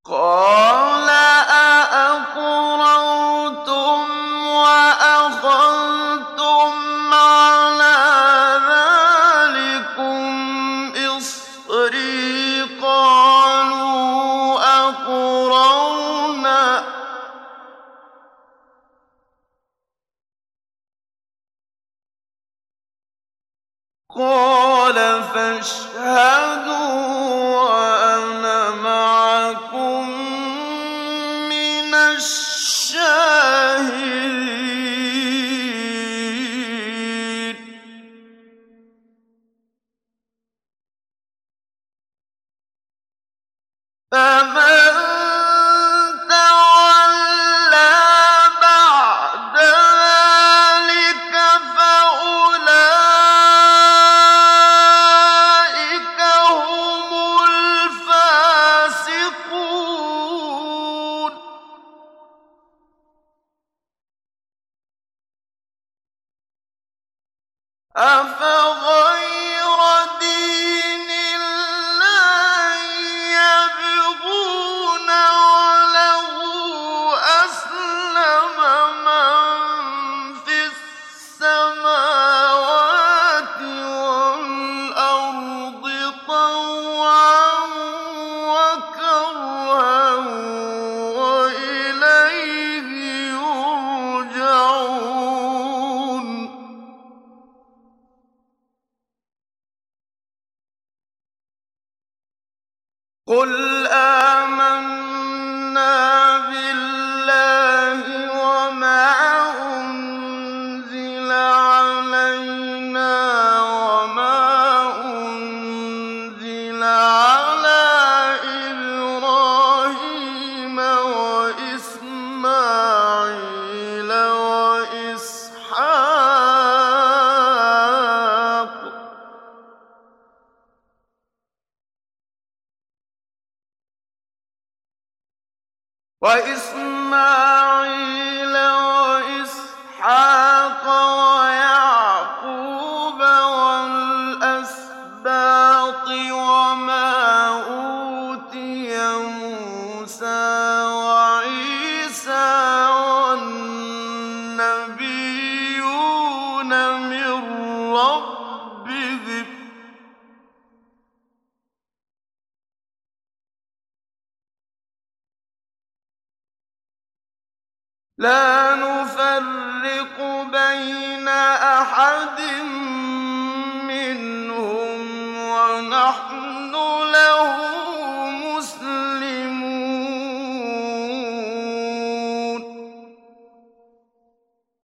قَالَ أَأَقْرَرْتُمْ وَأَخَذْتُمْ عَلَىٰ ذَٰلِكُمْ إِصْرِي ۖ قَالُوا أَقْرَرْنَا ۚ قَالَ فَاشْهَدُوا وَأَنَا مَعَكُم مِّنَ الشَّاهِدِينَ فَمَن تَوَلَّىٰ بَعْدَ ذَٰلِكَ فَأُولَٰئِكَ هُمُ الْفَاسِقُونَ أَفَغَيْرَ دِينِ اللَّهِ يَبْغُونَ وَلَهُ أَسْلَمَ مَن فِي السَّمَاوَاتِ وَالْأَرْضِ طَوْعًا وَكَرْهًا وَإِلَيْهِ يُرْجَعُونَ قُلْ آمَنَّا بِاللَّهِ وَمَا أُنزِلَ عَلَيْنَا وَمَا أُنزِلَ عَلَىٰ إِبْرَاهِيمَ وَإِسْمَاعِيلَ وَإِسْحَاقَ وَيَعْقُوبَ وَالْأَسْبَاطِ وَمَا أُوتِيَ مُوسَىٰ وَعِيسَىٰ وَالنَّبِيُّونَ مِن رَّبِّهِمْ ۖ لَا نُفَرِّقُ بَيْنَ أَحَدٍ مِّنْهُمْ وَنَحْنُ